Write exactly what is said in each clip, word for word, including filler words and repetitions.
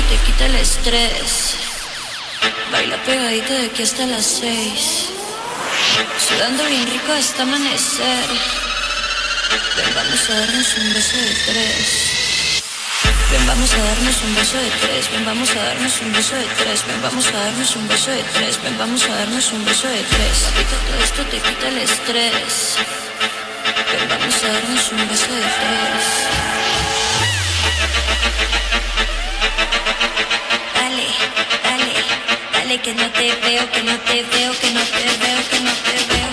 te quita el estrés. Baila pegadita de aquí hasta las seis. Sudando bien rico hasta amanecer. Ven, vamos a darnos un beso de tres. Ven, vamos a darnos un beso de tres. Ven, vamos a darnos un beso de tres. Ven, vamos a darnos un beso de tres. Ven, vamos a darnos un beso de tres. Papito, todo esto te quita el estrés. Ven, vamos a darnos un beso de tres. Dale, dale, dale que no te veo, que no te veo, que no te veo, que no te veo.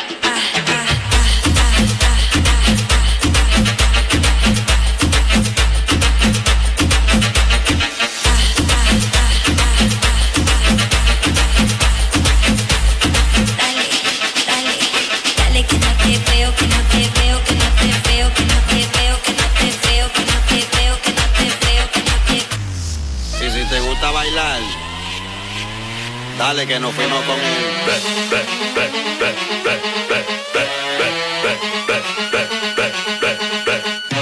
Dale que nos fuimos con él. Be, be, be, be, be, be, be, be, be, be, be, be, be, be.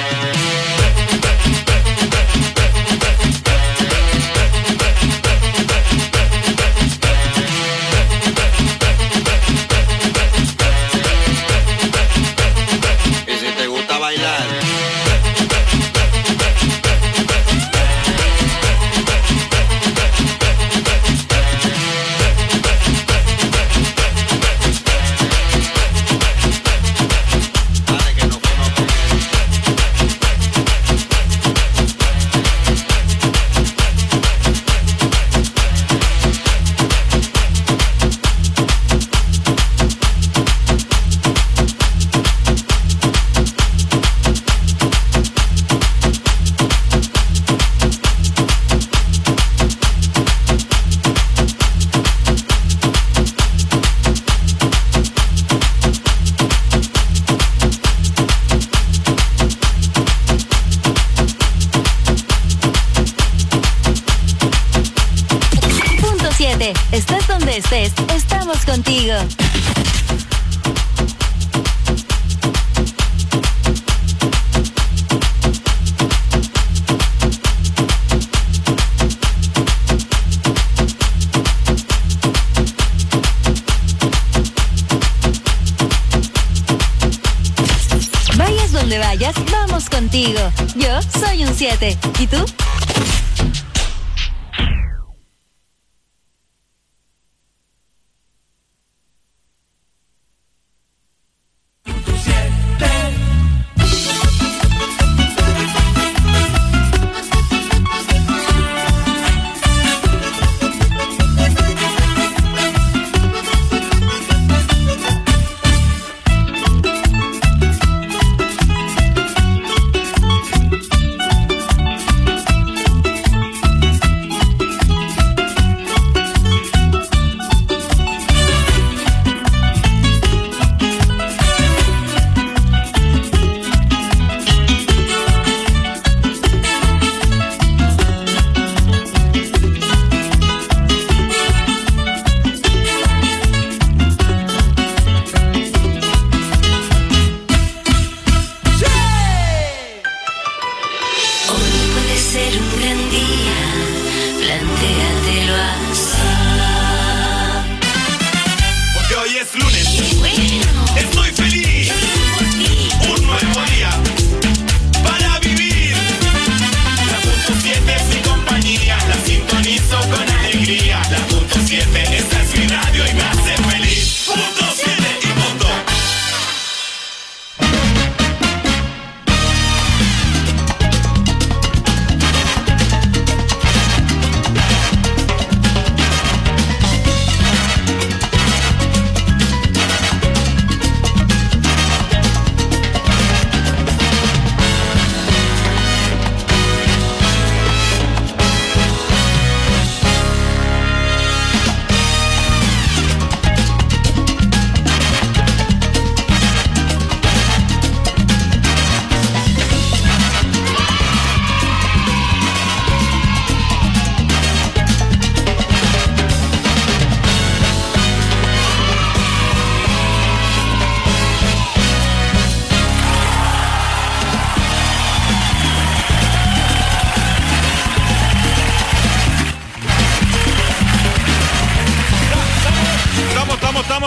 Y si te gusta bailar, estés donde estés, estamos contigo. Vayas donde vayas, vamos contigo. Yo soy un siete. ¿Y tú?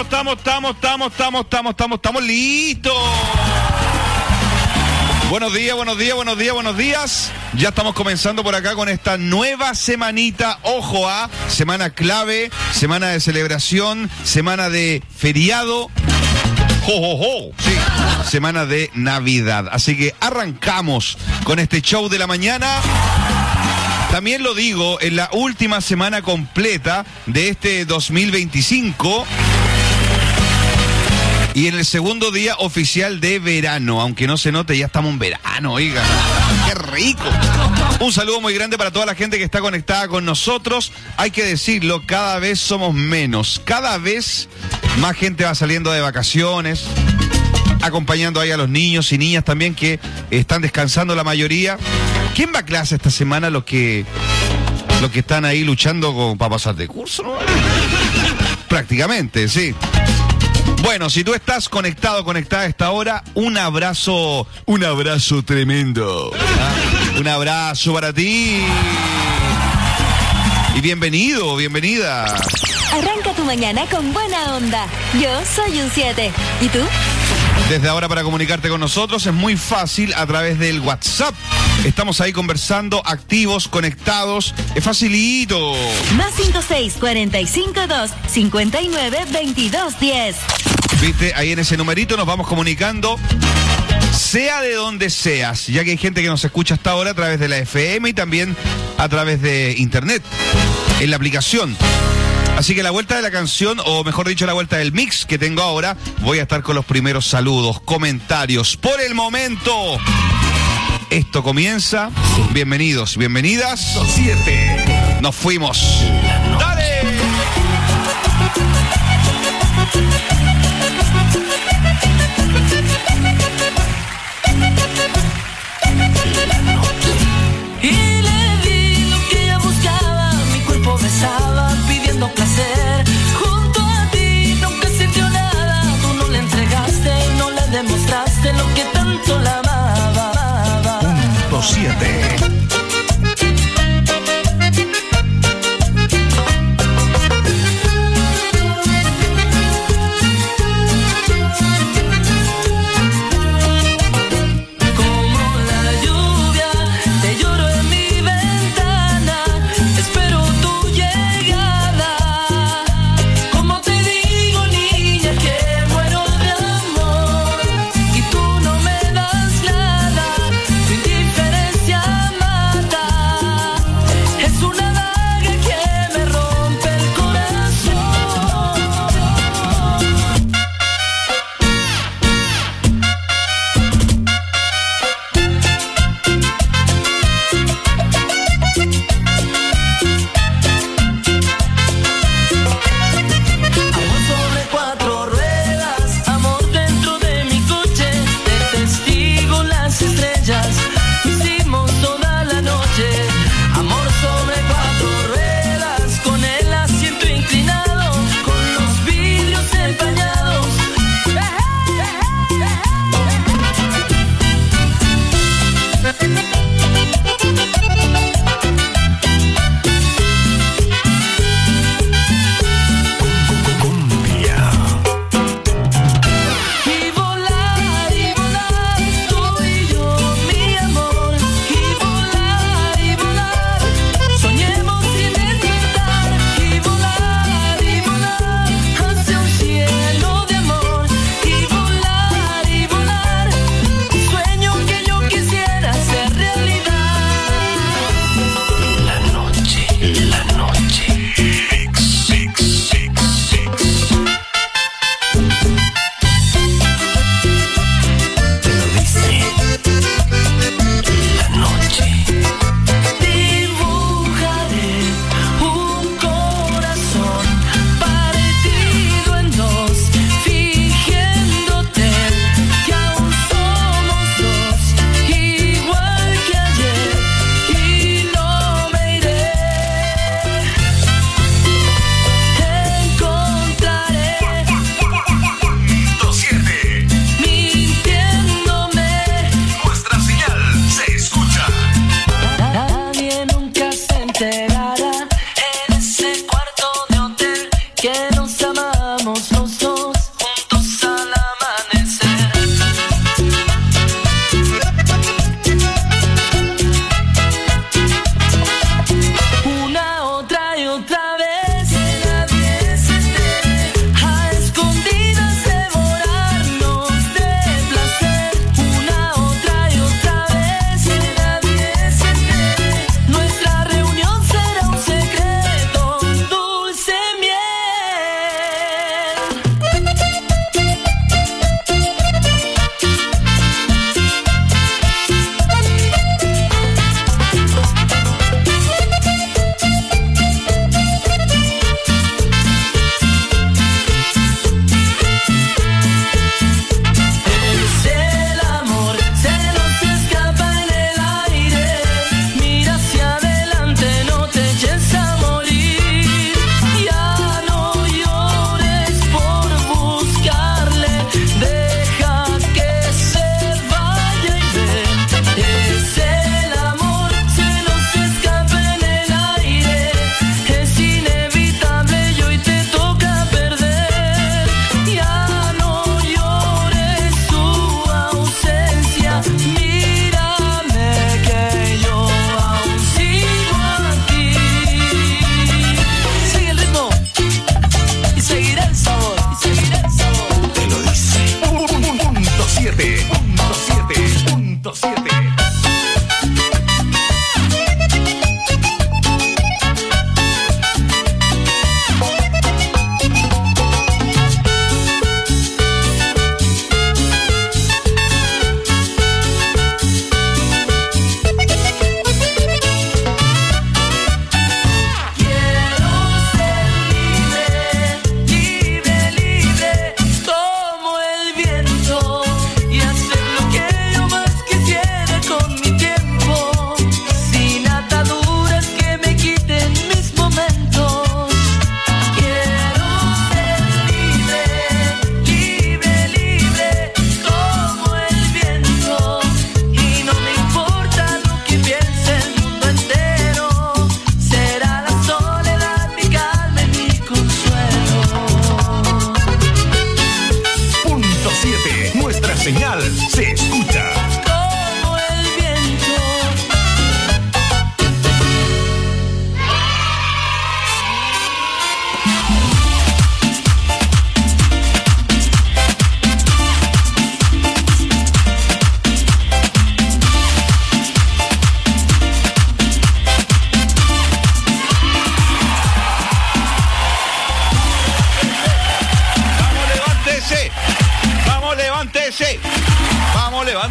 estamos, estamos, estamos, estamos, estamos, estamos, estamos, estamos listos. Buenos días, buenos días, buenos días, buenos días. Ya estamos comenzando por acá con esta nueva semanita. Ojo a semana clave, semana de celebración, semana de feriado. ¡Jo, jo, jo! Sí, semana de Navidad. Así que arrancamos con este show de la mañana. También lo digo, en la última semana completa de este dos mil veinticinco y en el segundo día oficial de verano. Aunque no se note, ya estamos en verano, oigan. ¡Qué rico! Un saludo muy grande para toda la gente que está conectada con nosotros. Hay que decirlo, cada vez somos menos. Cada vez más gente va saliendo de vacaciones, acompañando ahí a los niños y niñas también que están descansando la mayoría. ¿Quién va a clase esta semana? Los que los que están ahí luchando con, para pasar de curso, ¿no? Prácticamente, sí. Bueno, si tú estás conectado, conectada a esta hora, un abrazo, un abrazo tremendo. ¿Ah? Un abrazo para ti. Y bienvenido, bienvenida. Arranca tu mañana con buena onda. Yo soy un siete. ¿Y tú? Desde ahora para comunicarte con nosotros es muy fácil a través del WhatsApp. Estamos ahí conversando, activos, conectados. Es facilito. Más cinco seis cuatro cinco dos cinco nueve veintidós diez. Viste, ahí en ese numerito nos vamos comunicando. Sea de donde seas, ya que hay gente que nos escucha hasta ahora a través de la F M y también a través de internet, en la aplicación. Así que la vuelta de la canción, o mejor dicho, la vuelta del mix que tengo ahora, voy a estar con los primeros saludos, comentarios. Por el momento, esto comienza. Bienvenidos, bienvenidas. siete. Nos fuimos. ¡Dale! Y le di lo que ella buscaba, mi cuerpo besaba pidiendo placer. Junto a ti nunca sintió nada, tú no le entregaste, no le demostraste lo que tanto la amaba. Punto siete.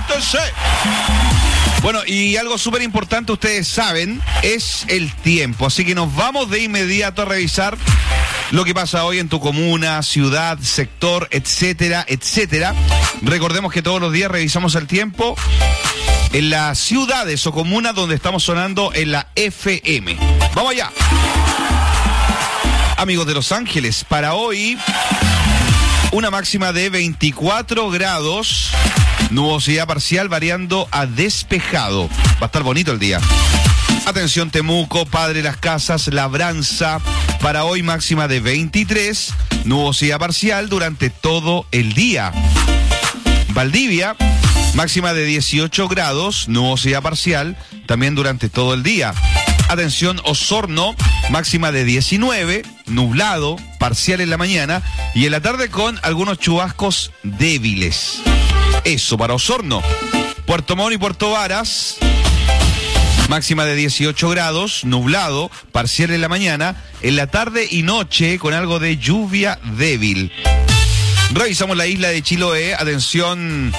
¡Levántese! Bueno, y algo súper importante, ustedes saben, es el tiempo. Así que nos vamos de inmediato a revisar lo que pasa hoy en tu comuna, ciudad, sector, etcétera, etcétera. Recordemos que todos los días revisamos el tiempo en las ciudades o comunas donde estamos sonando en la F M. ¡Vamos allá! Amigos de Los Ángeles, para hoy, una máxima de veinticuatro grados, nubosidad parcial variando a despejado. Va a estar bonito el día. Atención Temuco, Padre Las Casas, Labranza, para hoy máxima de veintitrés, nubosidad parcial durante todo el día. Valdivia, máxima de dieciocho grados, nubosidad parcial, también durante todo el día. Atención Osorno, máxima de diecinueve, nublado, parcial en la mañana y en la tarde con algunos chubascos débiles. Eso para Osorno. Puerto Montt y Puerto Varas, máxima de dieciocho grados, nublado, parcial en la mañana, en la tarde y noche con algo de lluvia débil. Revisamos la isla de Chiloé, atención.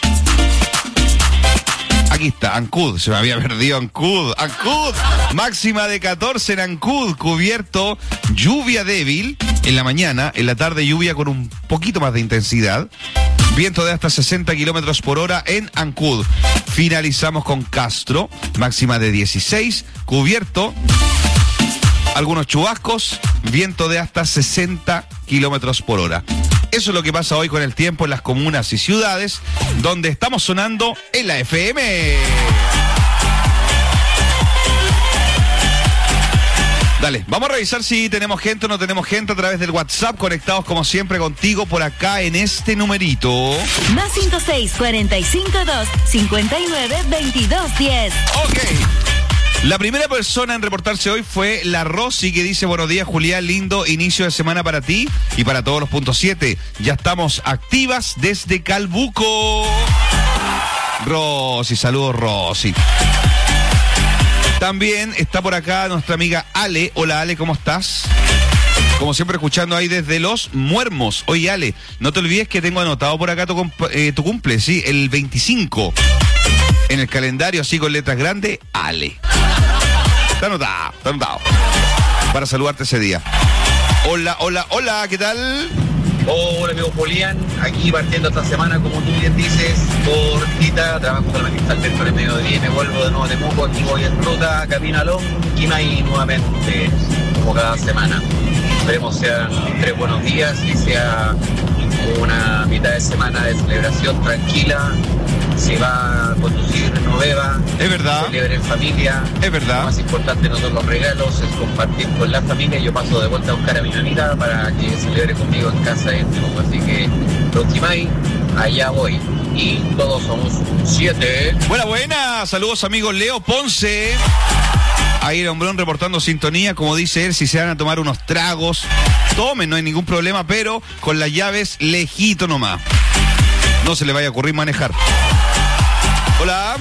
Aquí está, Ancud, se me había perdido Ancud, Ancud, máxima de catorce en Ancud, cubierto, lluvia débil en la mañana, en la tarde lluvia con un poquito más de intensidad, viento de hasta sesenta kilómetros por hora en Ancud. Finalizamos con Castro, máxima de dieciséis, cubierto, algunos chubascos, viento de hasta sesenta kilómetros por hora. Eso es lo que pasa hoy con el tiempo en las comunas y ciudades donde estamos sonando en la F M. Dale, vamos a revisar si tenemos gente o no tenemos gente a través del WhatsApp, conectados como siempre contigo por acá en este numerito. Más cinco seis cuatro cinco dos cinco nueve veintidós diez. Ok. La primera persona en reportarse hoy fue la Rosy, que dice: buenos días, Julián, lindo inicio de semana para ti y para todos los puntos siete. Ya estamos activas desde Calbuco. Rosy, saludos, Rosy. También está por acá nuestra amiga Ale. Hola, Ale, ¿cómo estás? Como siempre, escuchando ahí desde Los Muermos. Oye, Ale, no te olvides que tengo anotado por acá tu, comp- eh, tu cumple, sí, el veinticinco. En el calendario, así con letras grandes, Ale. Está anotado, está anotado. Para saludarte ese día. Hola, hola, hola, ¿qué tal? Hola amigo Julián, aquí partiendo esta semana, como tú bien dices, cortita, trabajo solamente hasta el dentro del mediodía y me vuelvo de nuevo de Temuco, aquí voy en ruta, camino a Lonquimay nuevamente, como cada semana. Esperemos sean tres buenos días y sea una mitad de semana de celebración tranquila. Si va a conducir, no beba. Es verdad. Celebre en familia. Es verdad. Lo más importante no son los regalos, es compartir con la familia. Yo paso de vuelta a buscar a mi mamita para que celebre conmigo en casa en Temuco. Así que, Lonquimay, allá voy. Y todos somos siete. Buena, buena. Saludos, amigos. Leo Ponce. Ahí el hombrón reportando sintonía. Como dice él, si se van a tomar unos tragos, tomen, no hay ningún problema, pero con las llaves lejito nomás. No se le vaya a ocurrir manejar. Hola.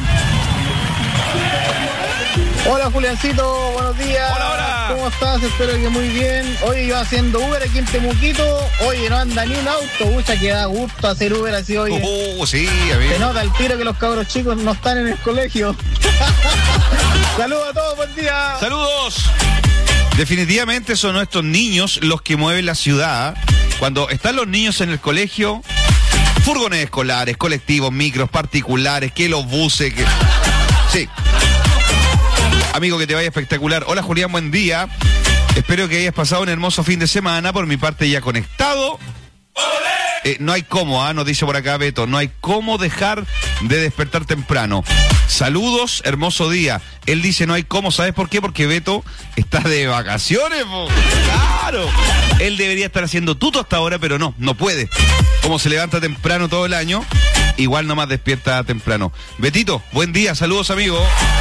Hola Juliancito, buenos días. Hola, hola. ¿Cómo estás? Espero que muy bien. Hoy yo haciendo Uber aquí en Temuquito. Oye, no anda ni un auto. Mucha que da gusto hacer Uber así hoy. Uh, sí, amigo. Se nota el tiro que los cabros chicos no están en el colegio. Saludos a todos, buen día. Saludos. Definitivamente son nuestros niños los que mueven la ciudad. Cuando están los niños en el colegio, furgones escolares, colectivos, micros, particulares, que los buses, que... Sí. Amigo, que te vaya espectacular. Hola, Julián, buen día. Espero que hayas pasado un hermoso fin de semana. Por mi parte, ya conectado. Eh, no hay cómo, ¿ah? Nos dice por acá Beto, no hay cómo dejar de despertar temprano. Saludos, hermoso día. Él dice no hay cómo, ¿sabes por qué? Porque Beto está de vacaciones, po. Claro. Él debería estar haciendo tuto hasta ahora, pero no, no puede. Como se levanta temprano todo el año, igual nomás despierta temprano. Betito, buen día, saludos, amigo.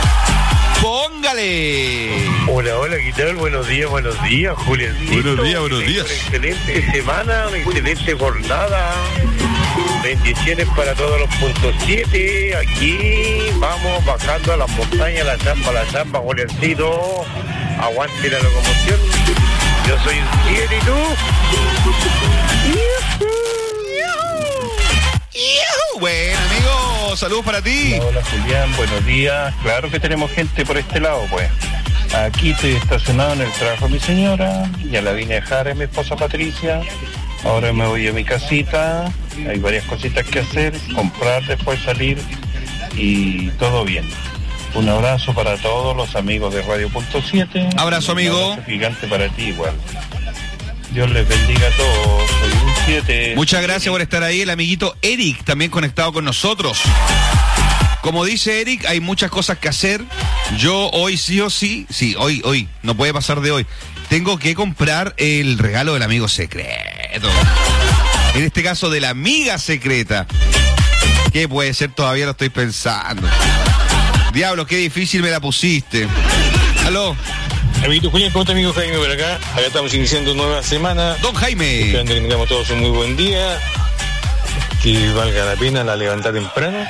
¡Póngale! Hola, hola, ¿qué tal? Buenos días, buenos días, Juliancito. Buenos días, buenos días. Una excelente semana, una excelente jornada. Bendiciones para todos los puntos siete. Aquí vamos bajando a las montañas, la chamba, la chamba, Juliancito. Aguante la locomoción. Yo soy un siete, ¿y tú? ¡Yuhu! Bueno, amigo. Diego, saludos para ti. Hola, hola Julián, buenos días. Claro que tenemos gente por este lado, pues. Aquí estoy estacionado en el trabajo de mi señora, ya la vine a dejar a mi esposa Patricia. Ahora me voy a mi casita, hay varias cositas que hacer, comprar, después salir y todo bien. Un abrazo para todos los amigos de Radio Punto siete. Abrazo, amigo. Un abrazo gigante para ti igual. Dios les bendiga a todos. Soy un siete. Muchas gracias por estar ahí. El amiguito Eric también conectado con nosotros. Como dice Eric, hay muchas cosas que hacer. Yo hoy sí o sí, sí, hoy, hoy, no puede pasar de hoy. Tengo que comprar el regalo del amigo secreto. En este caso de la amiga secreta. ¿Qué puede ser? Todavía lo estoy pensando. Diablo, qué difícil me la pusiste. Aló. Amiguito Julián, ¿cómo está amigo Jaime por acá? Acá estamos iniciando nueva semana. Don Jaime. Esperando que tengamos todos un muy buen día. Que valga la pena la levantada temprano.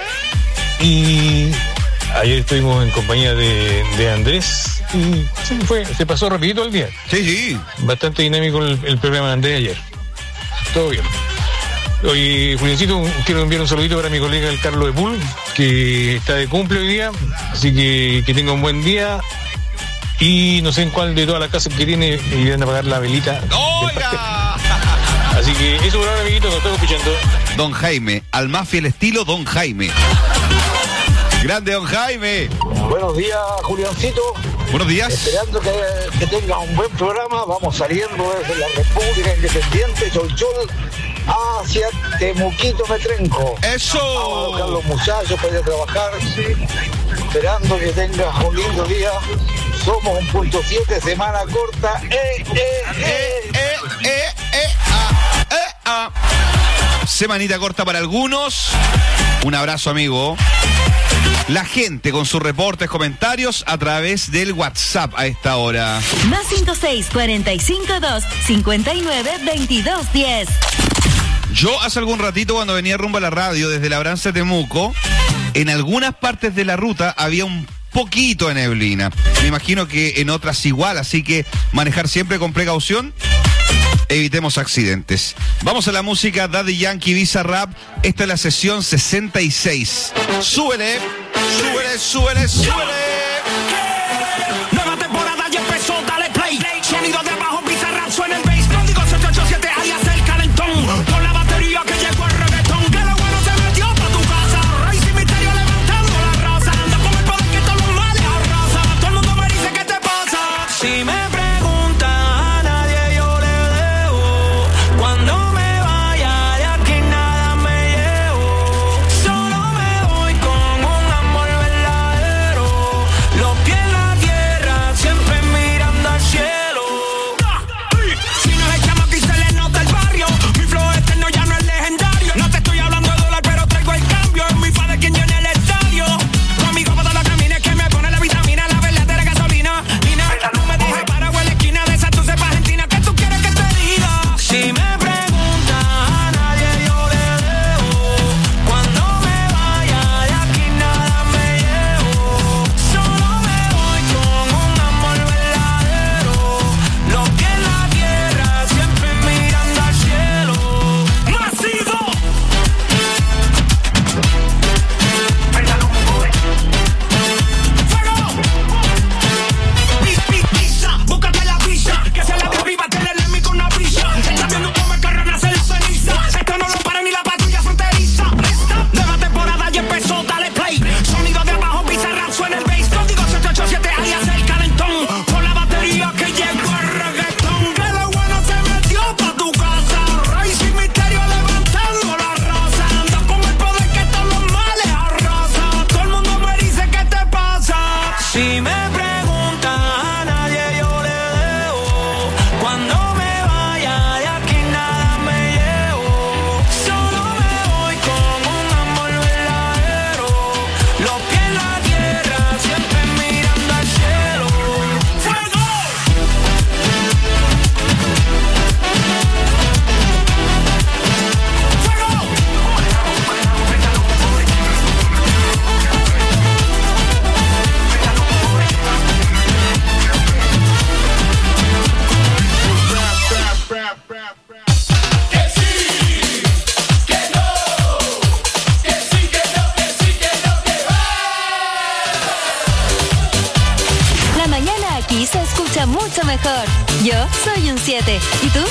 Y ayer estuvimos en compañía de, de Andrés. Y sí, fue, se pasó rapidito el día. Sí, sí. Bastante dinámico el, el programa de Andrés ayer. Todo bien. Oye, Juliancito, quiero enviar un saludito para mi colega el Carlos de Pool, que está de cumple hoy día. Así que que tenga un buen día. Y no sé en cuál de todas las casas que tiene irán a pagar la velita. ¡Oiga! Así que eso por ahora, amiguito, nos estamos escuchando. Don Jaime, al más fiel estilo Don Jaime. Grande Don Jaime. Buenos días, Juliancito. Buenos días. Esperando que, que tenga un buen programa. Vamos saliendo desde la República Independiente, Cholchol, hacia Temuquito, Metrenco. ¡Eso! Vamos a buscar los muchachos para ir a trabajar. Esperando que tengas un lindo día. Somos un punto siete, semana corta. ¡Eh, eh, eh! ¡Eh, eh, eh! Ah, eh, ah. Semanita corta para algunos. Un abrazo, amigo. La gente con sus reportes, comentarios a través del WhatsApp a esta hora. Más cinco seis cuatro cinco dos cinco nueve veintidós diez. Yo hace algún ratito cuando venía rumbo a la radio desde Labranza Temuco, en algunas partes de la ruta había un poquito de neblina. Me imagino que en otras igual, así que manejar siempre con precaución. Evitemos accidentes. Vamos a la música Daddy Yankee Visa Rap. Esta es la sesión sesenta y seis. Súbele, súbele, súbele, súbele. Nueva temporada ya empezó, dale play. Sonido de abajo, Visa Rap, suena el bass. Código siete ocho siete, alias el calentón. Con la batería que llegó el reggaetón. Que lo bueno se metió pa' tu casa. Rey sin misterio levantando la raza. Anda con el poder que todos los males arrasa. Todo el mundo me dice ¿qué te pasa? Si me mejor. Yo soy un siete. ¿Y tú?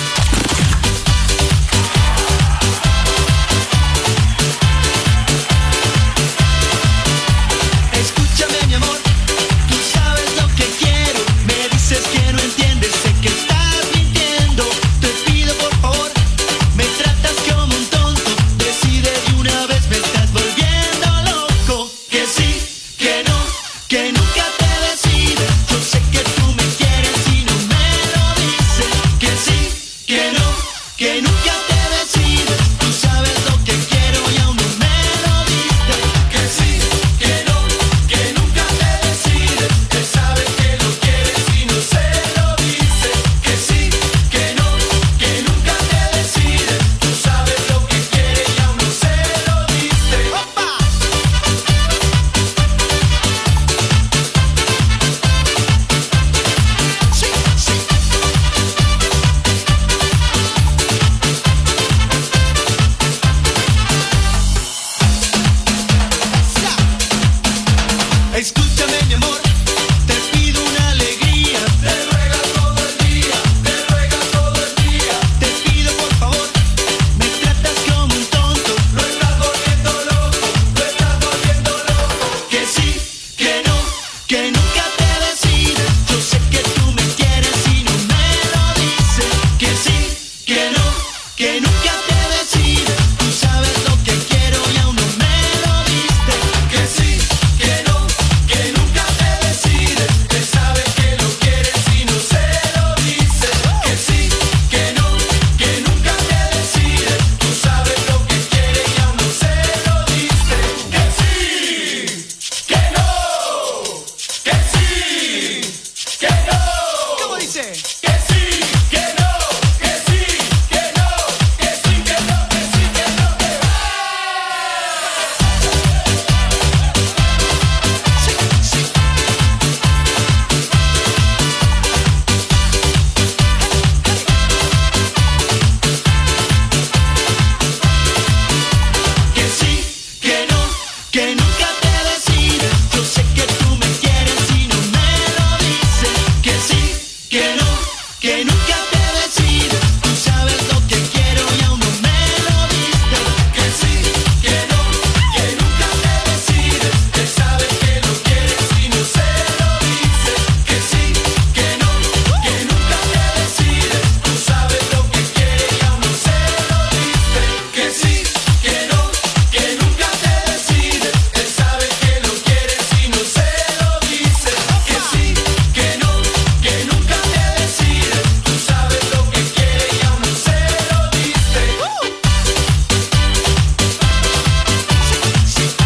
Escúchame, mi amor, tú sabes lo que quiero. Me dices que no entiendes, sé que estás mintiendo. Te pido por favor, me tratas como un tonto. Decide de una vez, me estás volviendo loco. Que sí, que no, que nunca te decides. Yo sé que tú me quieres y no me lo dices. Que sí, que no, que nunca te decides. Tú sabes lo que quiero y aún no me lo diste. Que sí, que no, que nunca te decides. Que sabes que lo quieres y no se lo dices. Que sí, que no, que nunca te decides. Tú sabes lo que quieres y aún no se lo diste. ¡Opa! Sí, sí. Escúchame, mi amor, te pido una alegría. Te ruega todo el día, te ruega todo el día. Te pido por favor, me tratas como un tonto. Lo estás volviendo loco, lo estás volviendo loco. Que sí, que no, que nunca te decides. Yo sé que tú me quieres y no me lo dices. Que sí, que no, que nunca te decides. Tú sabes lo que quiero y aún no me lo diste. Que sí, que no, que nunca te decides. Que sabes que lo quieres y no se lo dices. Que sí, que no, que nunca te decides. Tú sabes lo que quieres y aún no se lo diste. Que sí, que no, que sí, que no. ¿Cómo dice? Que sí, que no, que sí, que no, que sí, que no, que sí, que no, que sí, sí. Que sí, que no, que nunca te decides. Yo sé que tú me quieres y no me lo dices. Que sí, que no, que nunca te decides. Tú sabes lo que quiero y aún no me lo diste. Que sí, que no, que nunca te decides. Que sabes que lo quieres y no se lo dices. Que sí, que no, que nunca te decides. Tú sabes lo que quieres y aún no se lo diste. Que sí, que no, que nunca te decides. Que sabes que lo quieres y no se lo dices. Que sí, que no, que nunca te decides. Tú sabes lo que quieres y aún no se lo diste. Sí, sí.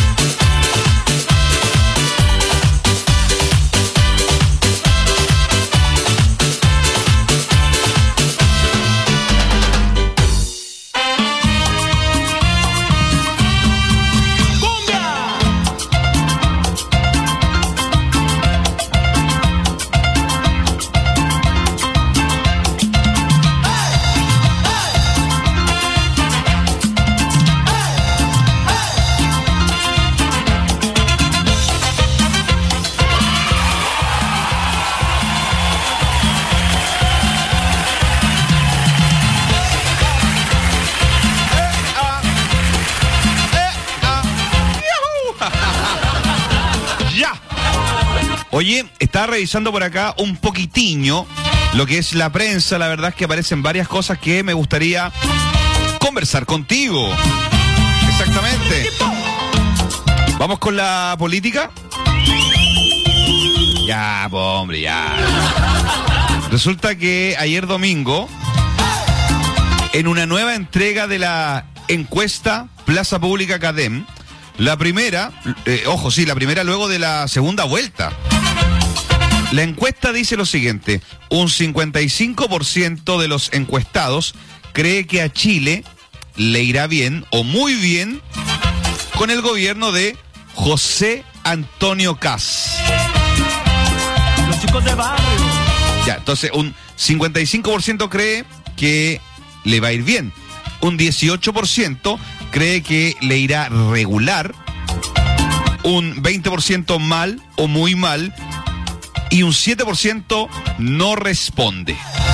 ¡Ya! Oye, estaba revisando por acá un poquitiño lo que es la prensa. La verdad es que aparecen varias cosas que me gustaría conversar contigo. Exactamente. ¿Vamos con la política? Ya, po, hombre, ya. Resulta que ayer domingo, en una nueva entrega de la encuesta Plaza Pública Cadem, la primera, eh, ojo, sí, la primera luego de la segunda vuelta. La encuesta dice lo siguiente: un cincuenta y cinco por ciento de los encuestados cree que a Chile le irá bien o muy bien con el gobierno de José Antonio Kast. Los chicos de barrio. Ya, entonces un cincuenta y cinco por ciento cree que le va a ir bien. Un dieciocho por ciento cree que le irá regular. Un veinte por ciento mal o muy mal. y un siete por ciento no responde.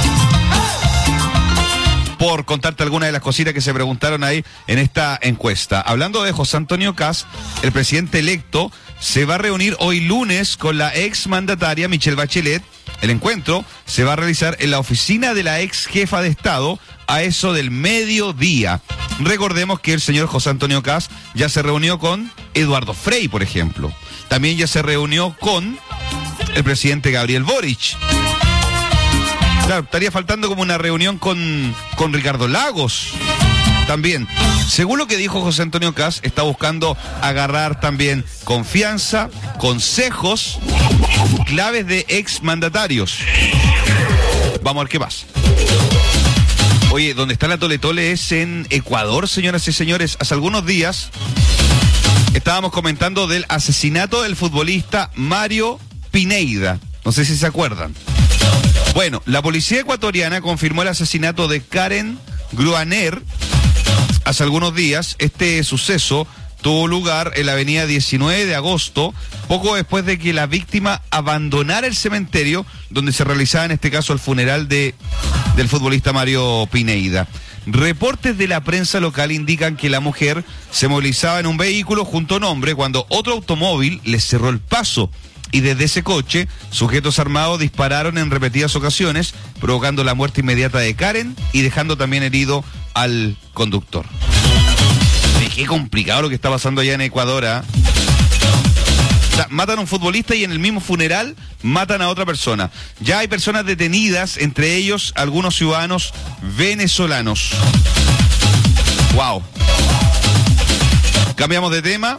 Por contarte algunas de las cositas que se preguntaron ahí en esta encuesta. Hablando de José Antonio Kast, el presidente electo se va a reunir hoy lunes con la ex mandataria Michelle Bachelet. El encuentro se va a realizar en la oficina de la ex jefa de Estado a eso del mediodía. Recordemos que el señor José Antonio Kast ya se reunió con Eduardo Frei, por ejemplo. También ya se reunió con el presidente Gabriel Boric. Claro, estaría faltando como una reunión con, con Ricardo Lagos. También, según lo que dijo José Antonio Kast, está buscando agarrar también confianza, consejos, claves de exmandatarios. Vamos a ver qué pasa. Oye, donde está la Tole Tole es en Ecuador, señoras y señores. Hace algunos días estábamos comentando del asesinato del futbolista Mario Pineda. No sé si se acuerdan. Bueno, la policía ecuatoriana confirmó el asesinato de Karen Gruaner hace algunos días. Este suceso tuvo lugar en la avenida diecinueve de agosto, poco después de que la víctima abandonara el cementerio donde se realizaba en este caso el funeral de, del futbolista Mario Pineda. Reportes de la prensa local indican que la mujer se movilizaba en un vehículo junto a un hombre cuando otro automóvil le cerró el paso. Y desde ese coche, sujetos armados dispararon en repetidas ocasiones, provocando la muerte inmediata de Karen y dejando también herido al conductor. Qué complicado lo que está pasando allá en Ecuador, ¿eh? O sea, matan a un futbolista y en el mismo funeral matan a otra persona. Ya hay personas detenidas, entre ellos algunos ciudadanos venezolanos. Wow. Cambiamos de tema.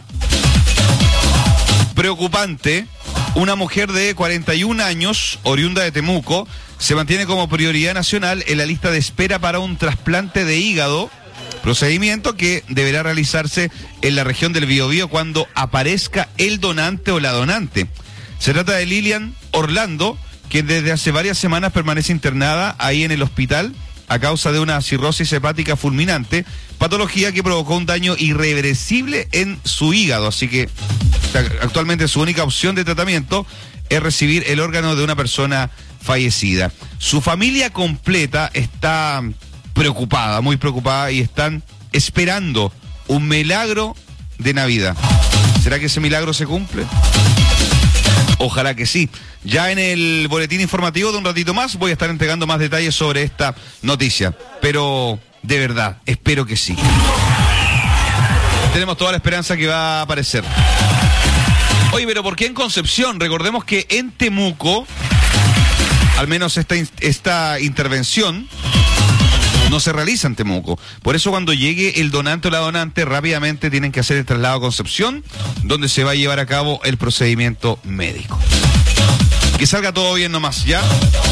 Preocupante. Una mujer de cuarenta y un años, oriunda de Temuco, se mantiene como prioridad nacional en la lista de espera para un trasplante de hígado, procedimiento que deberá realizarse en la región del Biobío cuando aparezca el donante o la donante. Se trata de Lilian Orlando, que desde hace varias semanas permanece internada ahí en el hospital a causa de una cirrosis hepática fulminante, patología que provocó un daño irreversible en su hígado. Así que actualmente su única opción de tratamiento es recibir el órgano de una persona fallecida. Su familia completa está preocupada, muy preocupada, y están esperando un milagro de Navidad. ¿Será que ese milagro se cumple? Ojalá que sí. Ya en el boletín informativo de un ratito más voy a estar entregando más detalles sobre esta noticia. Pero, de verdad, espero que sí. Tenemos toda la esperanza que va a aparecer. Oye, pero ¿por qué en Concepción? Recordemos que en Temuco, al menos esta, esta intervención no se realiza en Temuco. Por eso cuando llegue el donante o la donante, rápidamente tienen que hacer el traslado a Concepción, donde se va a llevar a cabo el procedimiento médico. Que salga todo bien nomás, ¿ya?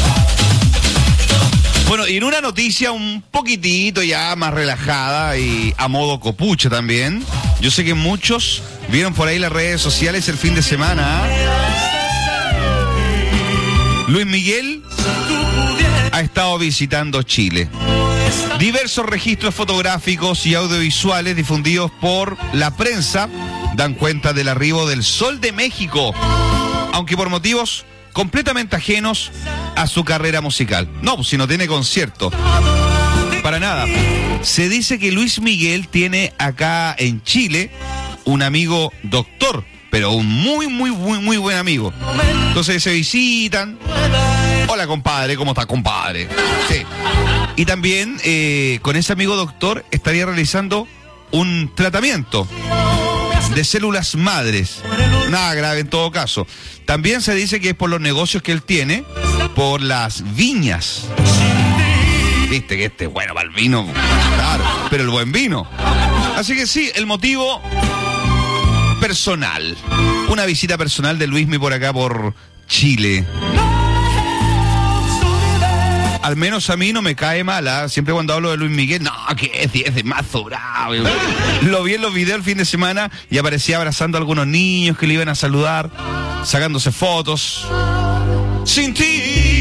Bueno, y en una noticia un poquitito ya más relajada y a modo copucha también. Yo sé que muchos vieron por ahí las redes sociales el fin de semana. Luis Miguel ha estado visitando Chile. Diversos registros fotográficos y audiovisuales difundidos por la prensa dan cuenta del arribo del Sol de México, aunque por motivos completamente ajenos a su carrera musical. No, pues si no tiene concierto. Para nada. Se dice que Luis Miguel tiene acá en Chile un amigo doctor, pero un muy, muy, muy, muy buen amigo. Entonces se visitan. Hola, compadre, ¿cómo está, compadre? Sí. Y también eh, con ese amigo doctor estaría realizando un tratamiento de células madres. Nada grave en todo caso. También se dice que es por los negocios que él tiene, por las viñas. Viste que este es bueno para el vino, claro, pero el buen vino. Así que sí, el motivo personal. Una visita personal de Luismi por acá, por Chile. Al menos a mí no me cae mala. Siempre cuando hablo de Luis Miguel, no, que es diez de más sobrado. Lo vi en los videos el fin de semana y aparecía abrazando a algunos niños que le iban a saludar, sacándose fotos. Sin ti.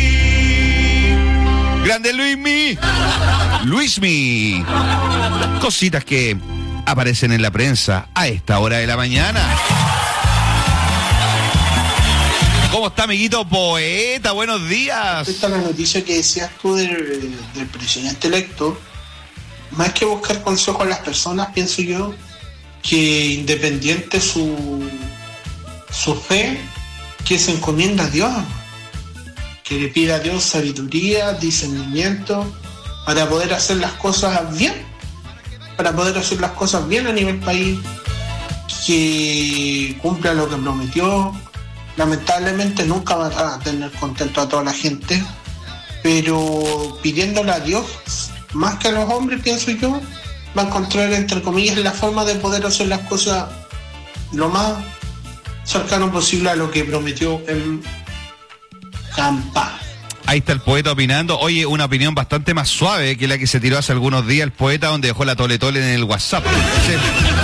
Grande Luismi. Luismi. Cositas que aparecen en la prensa a esta hora de la mañana. ¿Cómo ¿Cómo está, amiguito poeta? Buenos días. Respecto a la noticia que decías tú del, del presidente electo, más que buscar consejo a las personas, pienso yo que independiente su, su fe, que se encomienda a Dios, que le pida a Dios sabiduría, discernimiento, para poder hacer las cosas bien, para poder hacer las cosas bien a nivel país, que cumpla lo que prometió. Lamentablemente nunca va a tener contento a toda la gente, pero pidiéndole a Dios, más que a los hombres, pienso yo, va a encontrar, entre comillas, la forma de poder hacer las cosas lo más cercano posible a lo que prometió en campaña. Ahí está el poeta opinando. Oye, una opinión bastante más suave que la que se tiró hace algunos días el poeta, donde dejó la tole tole en el WhatsApp. Sí.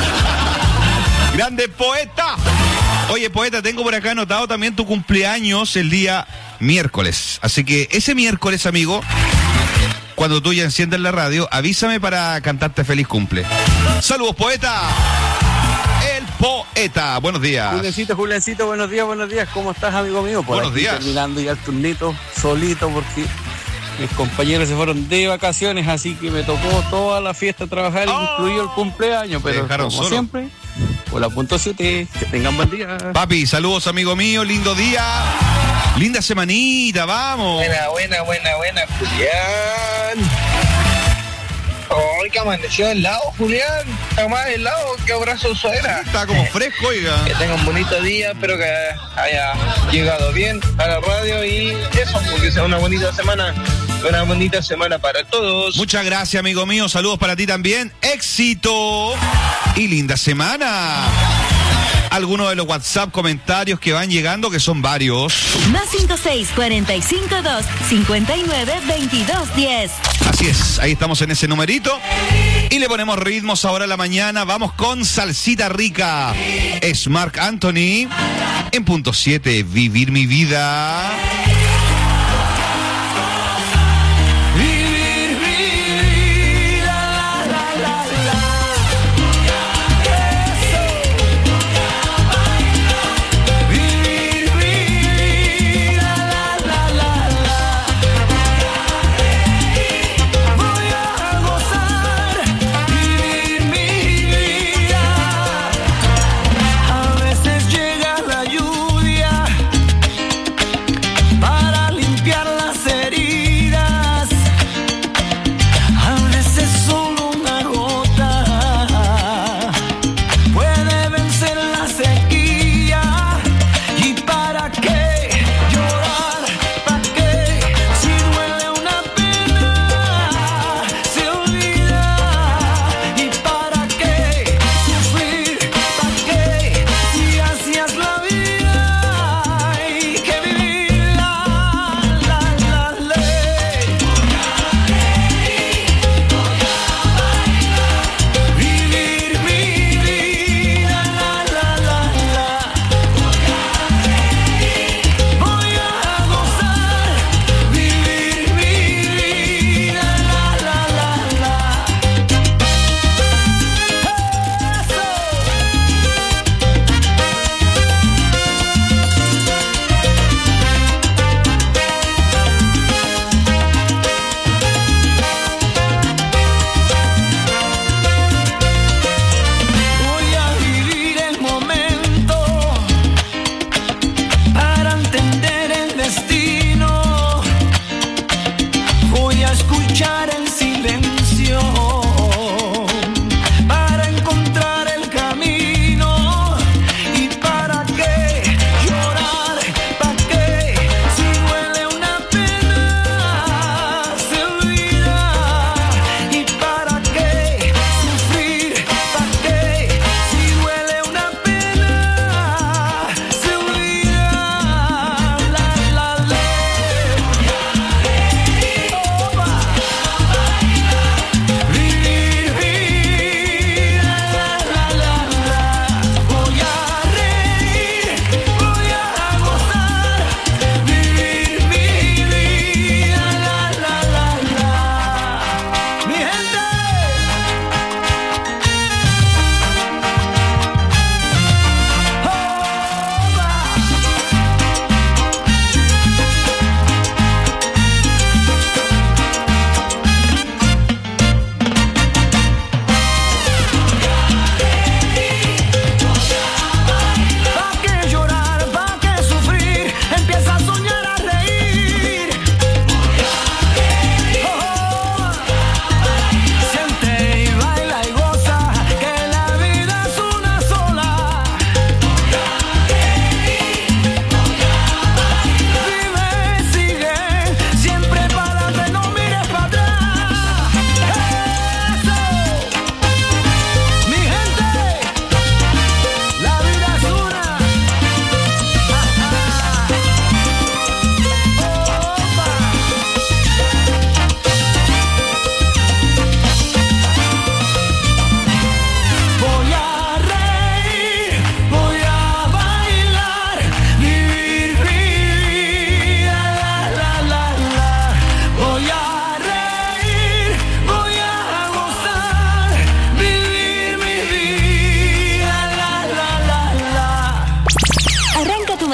¡Grande poeta! Oye, poeta, tengo por acá anotado también tu cumpleaños el día miércoles. Así que ese miércoles, amigo, cuando tú ya enciendas la radio, avísame para cantarte feliz cumple. ¡Saludos, poeta! El poeta. Buenos días. Juliancito, Juliancito, buenos días, buenos días. ¿Cómo estás, amigo mío? Por buenos aquí, días. Terminando ya el turnito, solito, porque mis compañeros se fueron de vacaciones, así que me tocó toda la fiesta trabajar, oh, incluido el cumpleaños, pero como solo. siempre, por la punto siete, que tengan buen día. Papi, saludos, amigo mío, lindo día, linda semanita, vamos. Buena, buena, buena, buena, Julián. Oiga, amaneció helado, Julián. Está más helado que abrazo suegra. Está como fresco, oiga. Que tenga un bonito día, espero que haya llegado bien a la radio y eso, porque sea una bonita semana. Una bonita semana para todos. Muchas gracias, amigo mío. Saludos para ti también. Éxito y linda semana. Algunos de los WhatsApp comentarios que van llegando, que son varios. Más cinco seis cuatro cinco dos cinco nueve veintidós diez. Así es, ahí estamos en ese numerito. Y le ponemos ritmos ahora a la mañana. Vamos con Salsita Rica. Es Marc Anthony. En punto siete, Vivir mi vida. A veces llega la lluvia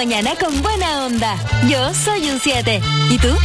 mañana con buena onda. Yo soy un siete. ¿Y tú?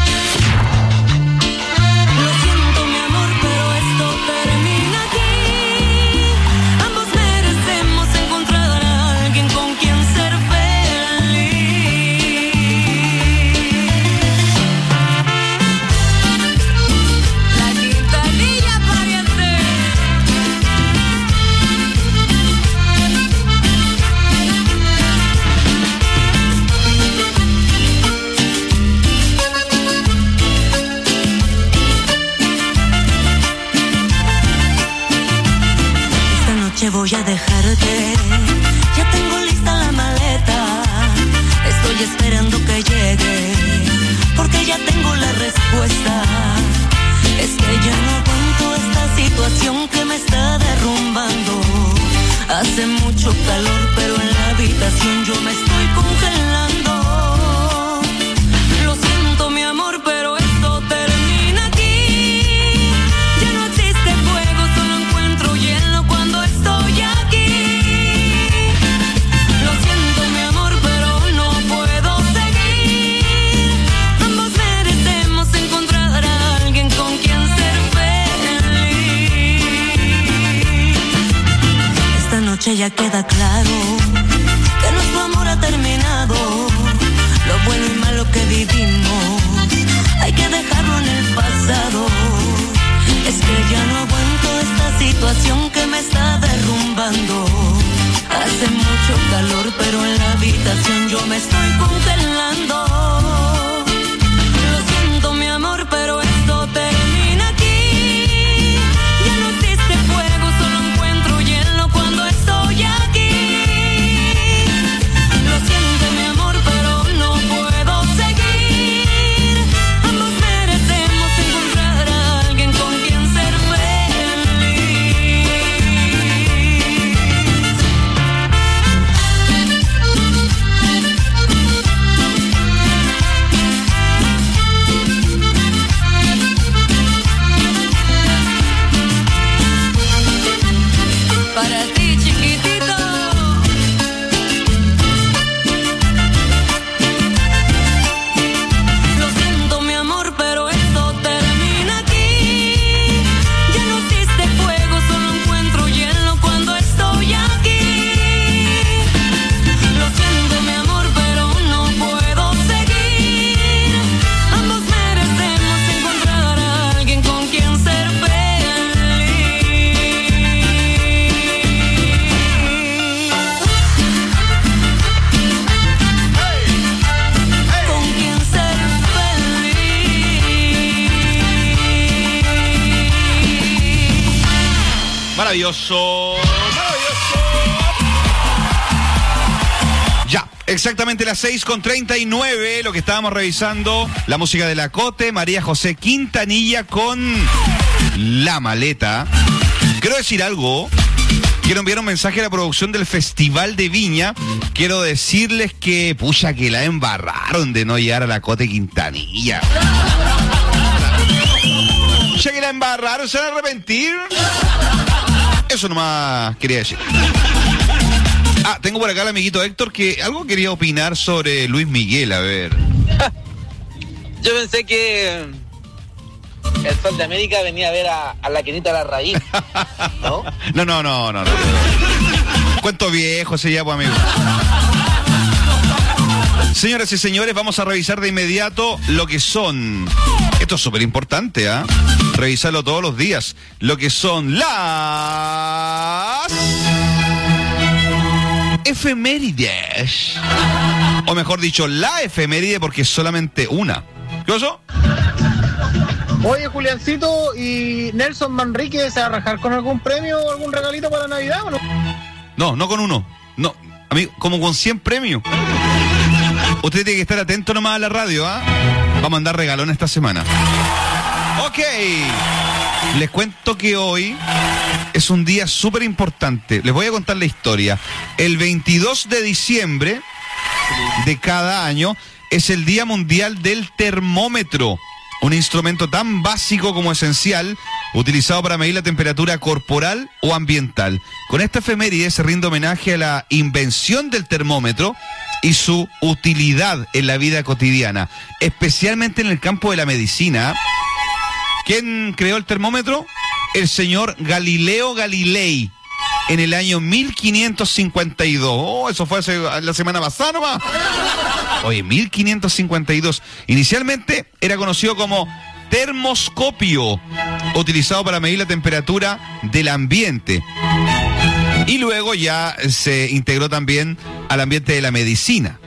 Voy a dejarte, ya tengo lista la maleta, estoy esperando que llegue, porque ya tengo la respuesta. Es que ya no aguanto esta situación que me está derrumbando. Hace mucho calor, pero en la habitación yo me estoy congelando. Lo siento, mi amor, pero esto termina aquí. Ya no existe fuego, solo encuentro hielo cuando estoy aquí. Lo siento, mi amor, pero no puedo seguir. Ambos merecemos encontrar a alguien con quien ser feliz. Esta noche ya queda claro que nuestro amor ha terminado. Lo bueno y malo que vivimos hay que dejarlo en el pasado. Es que ya no aguanto esta situación que me está derrumbando. Hace mucho calor, pero en la habitación yo me estoy congelando. Lo siento, mi amor, pero esto termina aquí. Ya no existe fuego, solo encuentro hielo cuando estoy aquí. Lo siento, mi amor, pero no puedo seguir. Ambos merecemos encontrar a alguien con quien ser para ti, chiquitito. Lo siento, mi amor, pero esto termina aquí. Ya no existe fuego, solo encuentro hielo cuando estoy aquí. Lo siento, mi amor, pero no puedo seguir. Ambos merecemos encontrar a alguien con quien ser con quien ser Maravilloso, maravilloso. Ya, exactamente las seis con treinta y nueve, lo que estábamos revisando, la música de La Cote, María José Quintanilla con La Maleta. Quiero decir algo. Quiero enviar un mensaje a la producción del Festival de Viña. Quiero decirles que, pucha, que la embarraron de no llegar a La Cote Quintanilla. Pucha, que la embarraron, ¿se van a arrepentir? Eso nomás quería decir. Ah, tengo por acá al amiguito Héctor que algo quería opinar sobre Luis Miguel, a ver. Yo pensé que el Sol de América venía a ver a, a la Quinita La Raíz, ¿no? No, no, no, no, no. Cuento viejo se llama, amigo. Señoras y señores, vamos a revisar de inmediato lo que son... Esto es súper importante, ¿ah? ¿eh? Revisarlo todos los días. Lo que son las... efemérides. O mejor dicho, la efeméride, porque es solamente una. ¿Qué pasó? Oye, Juliancito, ¿y Nelson Manrique se va a rajar con algún premio o algún regalito para Navidad o no? No, no con uno. No, amigo, como con cien premios. Usted tiene que estar atento nomás a la radio, ¿ah? ¿eh? Vamos a mandar regalón esta semana. Ok. Les cuento que hoy es un día súper importante. Les voy a contar la historia. El veintidós de diciembre de cada año es el Día Mundial del Termómetro. Un instrumento tan básico como esencial, utilizado para medir la temperatura corporal o ambiental. Con esta efeméride se rinde homenaje a la invención del termómetro y su utilidad en la vida cotidiana, especialmente en el campo de la medicina. ¿Quién creó el termómetro? El señor Galileo Galilei, en el año mil quinientos cincuenta y dos. Oh, eso fue hace, la semana pasada nomás. Oye, mil quinientos cincuenta y dos. Inicialmente era conocido como termoscopio, utilizado para medir la temperatura del ambiente. Y luego ya se integró también al ambiente de la medicina.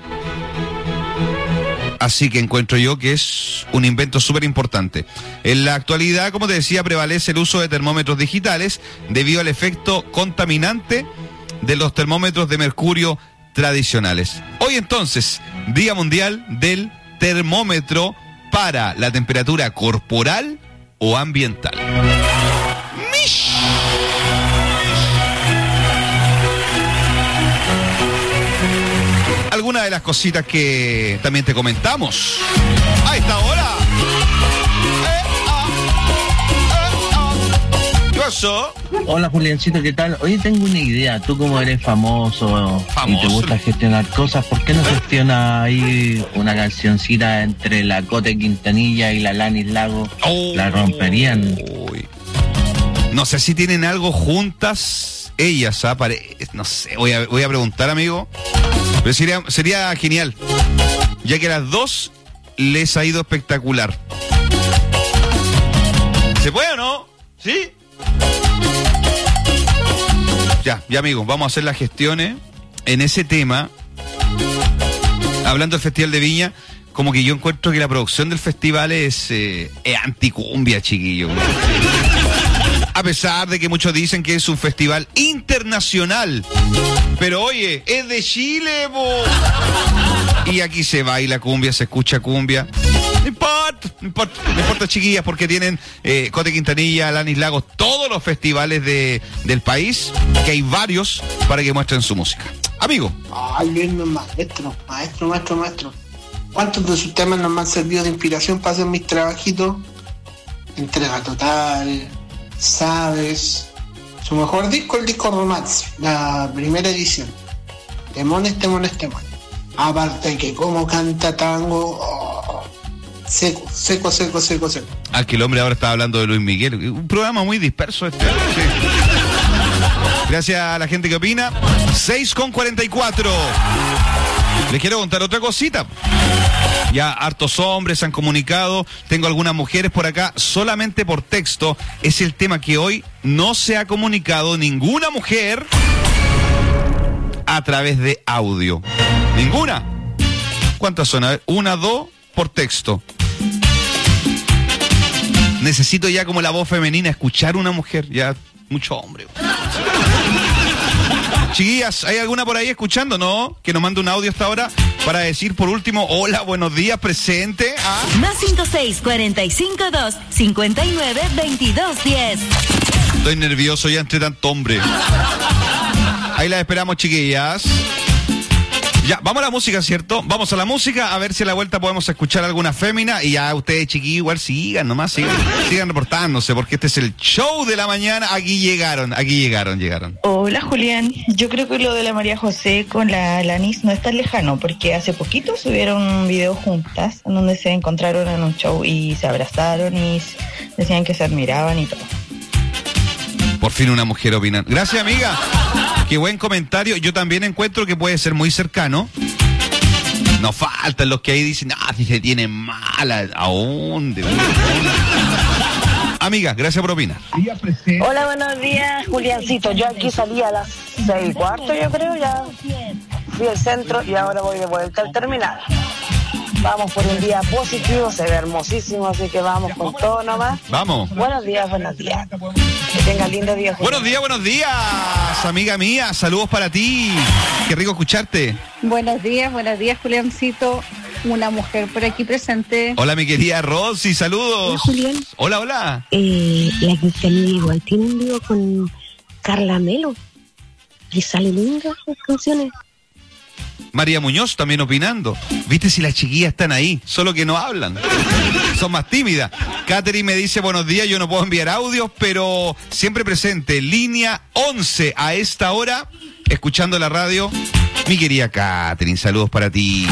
Así que encuentro yo que es un invento súper importante. En la actualidad, como te decía, prevalece el uso de termómetros digitales debido al efecto contaminante de los termómetros de mercurio tradicionales. Hoy entonces, Día Mundial del Termómetro para la temperatura corporal o ambiental. ¡Mish! Algunas de las cositas que también te comentamos a esta hora. Eh, ah, eh, ah. ¿Qué pasó? Hola Juliancito, ¿qué tal? Oye, tengo una idea. Tú como eres famoso, famoso. y te gusta gestionar cosas, ¿por qué no gestiona ahí una cancioncita entre la Cote Quintanilla y la Lanis Lago? Oh. La romperían. Uy. No sé si tienen algo juntas ellas, ¿ah? Pare... No sé, voy a, voy a preguntar, amigo. Pero sería, sería genial, ya que a las dos les ha ido espectacular. ¿Se puede o no? ¿Sí? Ya, ya amigos, vamos a hacer las gestiones en ese tema. Hablando del Festival de Viña, como que yo encuentro que la producción del festival es, eh, es anticumbia, chiquillo. A pesar de que muchos dicen que es un festival internacional. Pero oye, es de Chile, bo. Y aquí se baila cumbia, se escucha cumbia. No importa, no importa, no importa, chiquillas, porque tienen eh, Cote Quintanilla, Lanis Lagos, todos los festivales de, del país, que hay varios, para que muestren su música. Amigo. Ay, Luis, maestro, maestro, maestro, maestro. ¿Cuántos de sus temas nos han servido de inspiración para hacer mis trabajitos? Entrega Total, Sabes, su mejor disco, el disco Romance, la primera edición. Temones, temones, temones. Aparte que como canta tango, oh, seco, seco, seco, seco, seco. Ah, que el hombre ahora está hablando de Luis Miguel. Un programa muy disperso este. Sí. Gracias a la gente que opina. seis con cuarenta y cuatro. Les quiero contar otra cosita. Ya hartos hombres se han comunicado, tengo algunas mujeres por acá, solamente por texto. Es el tema que hoy no se ha comunicado ninguna mujer a través de audio. ¿Ninguna? ¿Cuántas son? A ver, una, dos, por texto. Necesito ya como la voz femenina escuchar una mujer, ya mucho hombre. Chiquillas, ¿hay alguna por ahí escuchando? ¿No? Que nos mande un audio hasta ahora para decir por último, hola, buenos días, presente. ¿Ah? Más cinco seis, cuarenta y cinco dos, cincuenta y nueve, veintidós diez. Estoy nervioso ya entre tanto hombre. Ahí la esperamos, chiquillas. Ya, vamos a la música, ¿cierto? Vamos a la música, a ver si a la vuelta podemos escuchar alguna fémina. Y ya ustedes, chiquillos, igual sigan nomás, sigan, sigan reportándose, porque este es el show de la mañana. Aquí llegaron, aquí llegaron, llegaron. Hola, Julián. Yo creo que lo de la María José con la Lanis no es tan lejano, porque hace poquito subieron un video juntas en donde se encontraron en un show y se abrazaron y decían que se admiraban y todo. Por fin una mujer opinando. Gracias, amiga. Qué buen comentario. Yo también encuentro que puede ser muy cercano. No faltan los que ahí dicen, ah, si se tiene mala. ¿A dónde? Amiga, gracias por opinar. Hola, buenos días, Juliancito. Yo aquí salí a las seis y cuarto, yo creo, ya fui al centro y ahora voy de vuelta al terminal. Vamos por un día positivo, se ve hermosísimo, así que vamos con todo nomás. Vamos. Buenos días, buenos días. Que tenga lindo día. Julián. Buenos días, buenos días, amiga mía. Saludos para ti. Qué rico escucharte. Buenos días, buenos días, Juliancito. Una mujer por aquí presente. Hola, mi querida Rosy, saludos. Hola, Julián. Hola, hola. Eh, la Quintanilla igual tiene un lío con Carla Melo. Le sale lindas las canciones. María Muñoz también opinando. Viste si las chiquillas están ahí, solo que no hablan. Son más tímidas. Catherine me dice, buenos días, yo no puedo enviar audios, pero siempre presente. Línea once a esta hora, escuchando la radio Mi querida Catherine, saludos para ti.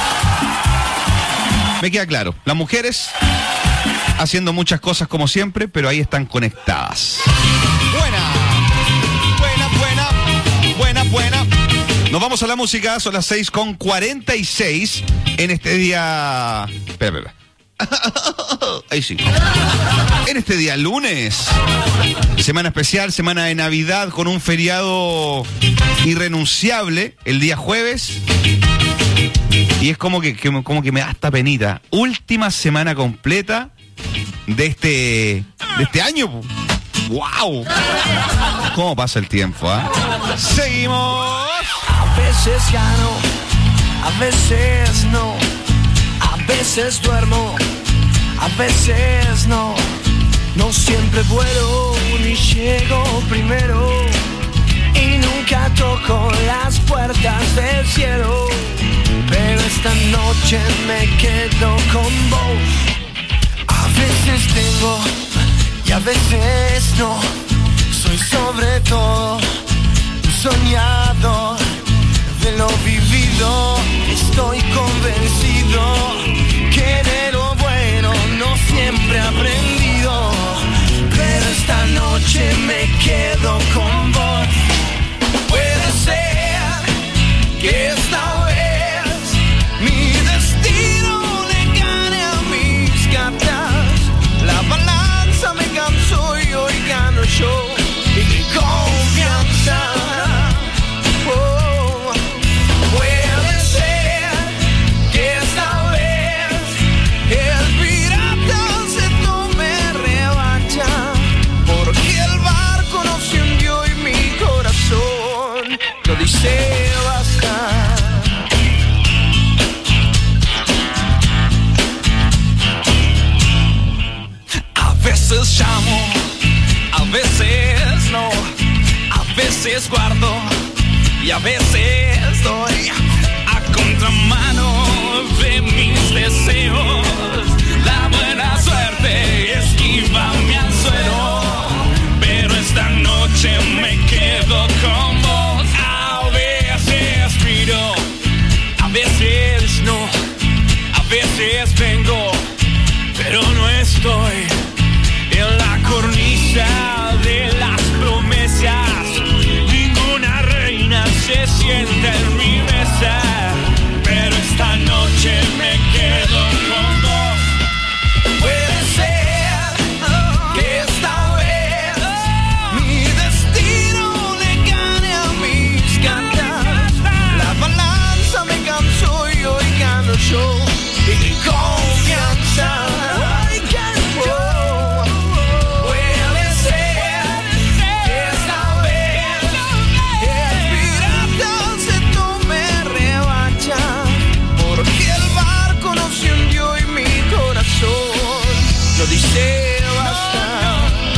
Me queda claro, las mujeres haciendo muchas cosas como siempre, pero ahí están conectadas. Buena, buena, buena, buena, buena. Nos vamos a la música, son las seis con cuarenta y seis en este día... Espera, espera. Ahí sí. En este día lunes, semana especial, semana de Navidad con un feriado irrenunciable el día jueves. Y es como que, que, como que me da hasta penita. Última semana completa de este, de este año. ¡Wow! ¿Cómo pasa el tiempo? ¿eh? Seguimos. A veces gano, a veces no. A veces duermo, a veces no. No siempre vuelo ni llego primero. Y nunca toco las puertas del cielo. Pero esta noche me quedo con vos. A veces tengo y a veces no. Soy sobre todo un soñador de lo vivido. Estoy convencido que de lo bueno no siempre he aprendido. Pero esta noche me quedo con vos. Puede ser que esta vez mi destino le gane a mis cartas. La balanza me cansó y hoy gano yo. Y mi confianza. Oh, puede ser que esta vez el pirata se tome revancha. Porque el barco no se hundió y mi corazón lo dice basta. A veces llamo, a veces no, a veces guardo y a veces doy a contramano de mis deseos. La buena suerte esquiva mi anzuelo, pero esta noche me quedo con vos. A veces miro, a veces no, a veces vengo, pero no estoy en la cornisa de las promesas. Ninguna reina se sienta en mi mesa, pero esta noche me quedo con vos. Puede ser que esta vez mi destino le gane a mis cartas. La balanza me cansó y hoy gano yo. Y mi confianza. Lo dice basta.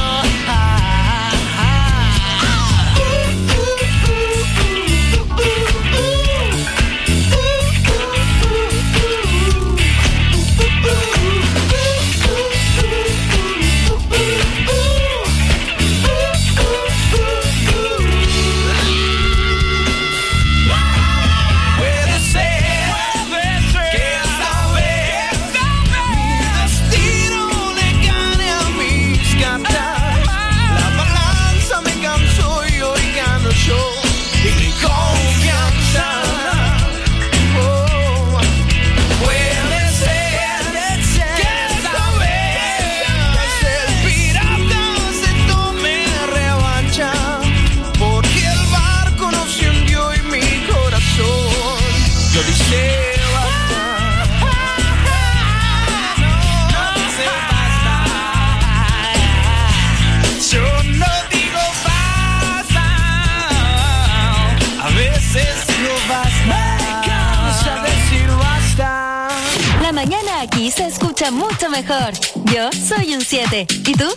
Aquí se escucha mucho mejor. Yo soy un siete. ¿Y tú?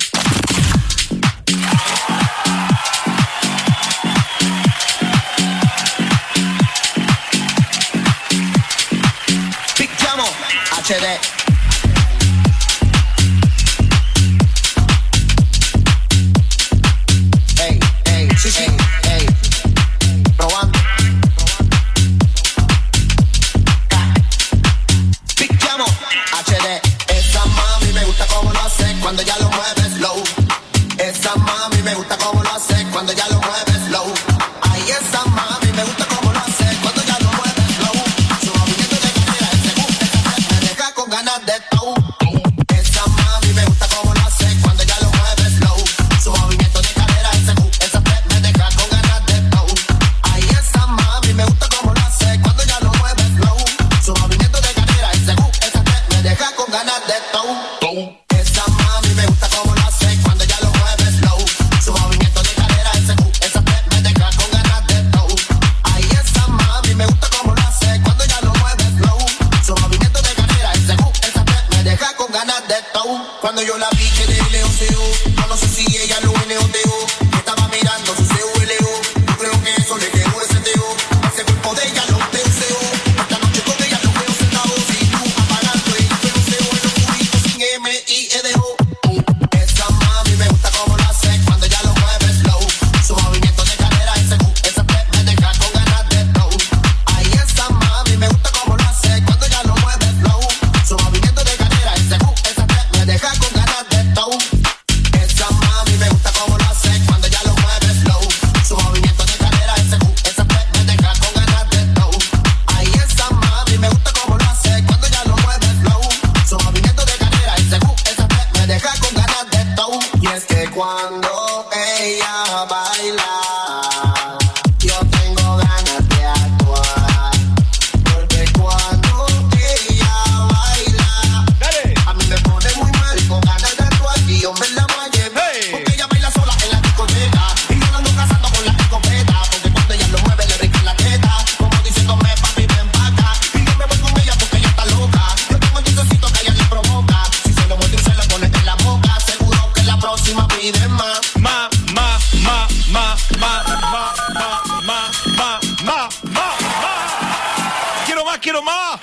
Picchiamo H D. Ey, ey, sí, sí, ey. Probando. cuando ya lo mueves slow. Esa mami me gusta como lo hace cuando ya lo mueves slow. Ay, esa mami me gusta como lo hace cuando ya lo mueves slow. Su movimiento de cadera, ese boom, esa me deja con ganas de tow. Esa mami me gusta como lo hace cuando ya lo mueves slow. Su movimiento de cadera, ese boom, esa me deja con ganas de tow. Ay, esa mami me gusta como lo hace cuando ya lo mueves slow. Su movimiento de cadera, ese boom, esa me deja con ganas de tow. Esa mami me gusta como lo hace cuando ya lo mueves slow. Su movimiento de cadera, ese boom, esa me deja con ganas de tow. Ay, esa mami me gusta como lo hace cuando ya lo mueves slow. Su movimiento de cadera, ese boom, esa me deja con ganas de tow. Cuando yo la vi que de leonceo, yo no sé si ella lo neoteó. Estaba mirando su C U L O, yo creo que eso le quedó ese teo. Ese cuerpo de ella lo teuseo. Esta noche con ella lo veo sentado sin luz, apagando el peluceo en los cubitos sin M I E D O. Esa mami me gusta como lo hace cuando ya lo mueves slow. Su movimiento de cadera, ese boom, esa me deja con ganas de tow. Ay, esa mami me gusta como lo hace cuando ya lo mueves slow. Su movimiento de cadera, ese boom, esa me deja con ganas de tow. Esa mami me gusta como lo hace cuando ya lo mueves slow. Su movimiento de cadera, ese boom, esa me deja con ganas de tow. Ay, esa mami me gusta como lo hace cuando ya lo mueves slow. Su movimiento de cadera, ese boom, esa me deja con ganas de tow. Y es que cuando ella baila, yo tengo ganas de actuar. Porque cuando ella baila, a mí me pone muy mal con ganas de actuar. Y yo me la voy a llevar, porque ella baila sola en la discoteca. Y yo la ando cazando con la escopeta, porque cuando ella lo mueve le brinca la teta, como diciéndome papi ven pa' acá. Y yo me voy con ella porque ella está loca. Yo tengo el dulcecito que a ella le provoca. Si se lo muerde y se lo pone en la boca, seguro que la próxima pide más. Ma, ma, ma, ma, ma, ma, ma, ma, ma, ma, ma, ma. Quiero más, quiero más.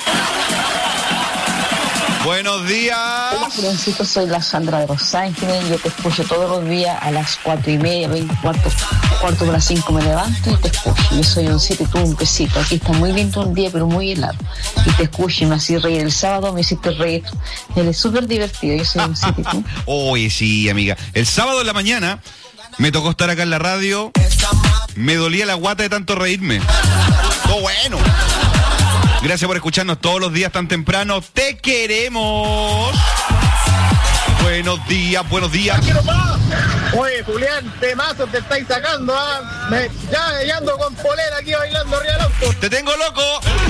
Buenos días. Hola, Juliancito, soy la Sandra de Los Ángeles. Yo te escucho todos los días a las cuatro y media, veinte, cuarto, cuarto para las cinco me levanto y te escucho. Yo soy un siete y tú un besito. Aquí está muy bien todo el día, pero muy helado. Y te escucho y me hacía reír el sábado, me hiciste reír. Él es súper divertido. Yo soy un siete y tú. Oye, sí, amiga. El sábado en la mañana me tocó estar acá en la radio. Me dolía la guata de tanto reírme. Todo bueno. Gracias por escucharnos todos los días tan temprano. ¡Te queremos! Buenos días, buenos días. ¡Quiero más! Oye, Julián, temazo te estáis sacando, ¿ah? Me, ya, ya ando con polera aquí bailando arriba del auto. ¡Te tengo loco!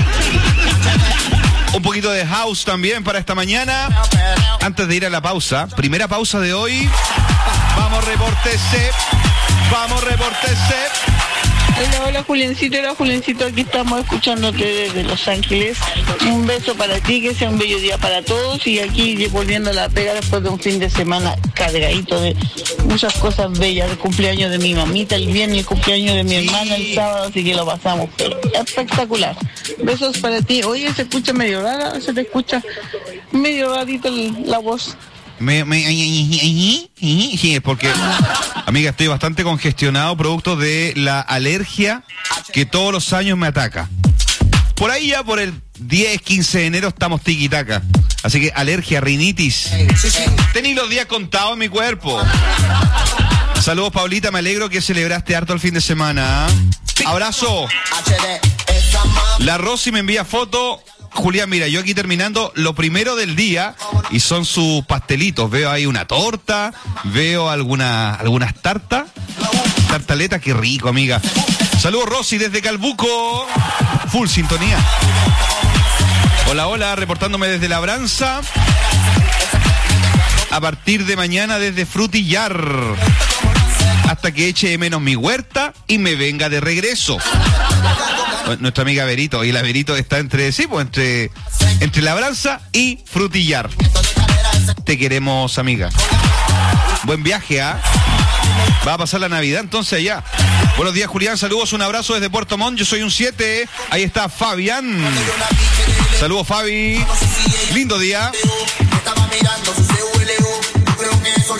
Un poquito de house también para esta mañana. Antes de ir a la pausa, primera pausa de hoy. Vamos, repórtese. Vamos, repórtese. Hola, hola Juliancito, hola Juliancito, aquí estamos escuchándote desde Los Ángeles. Un beso para ti, que sea un bello día para todos y aquí volviendo a la pega después de un fin de semana cargadito de muchas cosas bellas. El cumpleaños de mi mamita el viernes, el cumpleaños de mi hermana el sábado, así que lo pasamos pero espectacular. Besos para ti. Oye, se escucha medio rara, se te escucha medio rarito el, la voz. Me, me, sí, es porque, amiga, estoy bastante congestionado producto de la alergia que todos los años me ataca. Por ahí ya por el diez, quince de enero estamos tiquitaca. Así que alergia, rinitis. Tení los días contados en mi cuerpo. Saludos, Paulita, me alegro que celebraste harto el fin de semana. Abrazo. La Rosy me envía foto. Julián, mira, yo aquí terminando lo primero del día y son sus pastelitos. Veo ahí una torta, veo alguna, algunas tartas, tartaletas, qué rico, amiga. Saludos, Rosy, desde Calbuco. Full sintonía. Hola, hola, reportándome desde Labranza. A partir de mañana desde Frutillar. Hasta que eche de menos mi huerta y me venga de regreso. Nuestra amiga Verito, y la Verito está entre, sí, pues entre, entre Labranza y Frutillar. Te queremos, amiga. Buen viaje, ¿ah? ¿eh? Va a pasar la Navidad entonces allá. Buenos días, Julián, saludos, un abrazo desde Puerto Montt, yo soy un siete. Ahí está Fabián. Saludos, Fabi. Lindo día. Estaba mirando sus